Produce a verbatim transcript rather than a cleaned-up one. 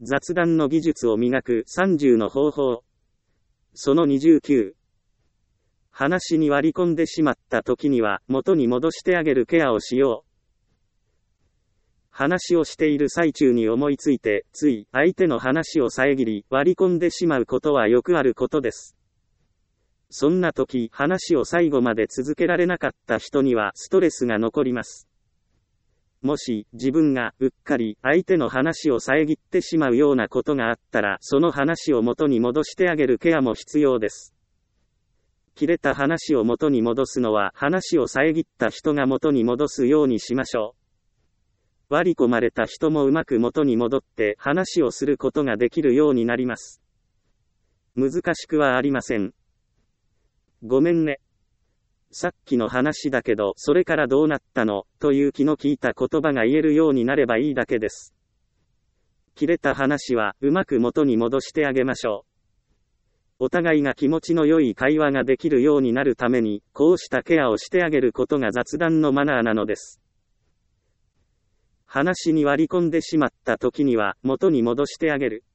雑談の技術を磨くさんじゅうの方法。そのにじゅうきゅう。話に割り込んでしまった時には元に戻してあげるケアをしよう。話をしている最中に思いついて、つい相手の話を遮り、割り込んでしまうことはよくあることです。そんな時、話を最後まで続けられなかった人にはストレスが残ります。もし、自分がうっかり相手の話を遮ってしまうようなことがあったら、その話を元に戻してあげるケアも必要です。切れた話を元に戻すのは、話を遮った人が元に戻すようにしましょう。割り込まれた人もうまく元に戻って話をすることができるようになります。難しくはありません。ごめんね。さっきの話だけど、それからどうなったのという気の利いた言葉が言えるようになればいいだけです。切れた話はうまく元に戻してあげましょう。お互いが気持ちの良い会話ができるようになるために、こうしたケアをしてあげることが雑談のマナーなのです。話に割り込んでしまった時には元に戻してあげる。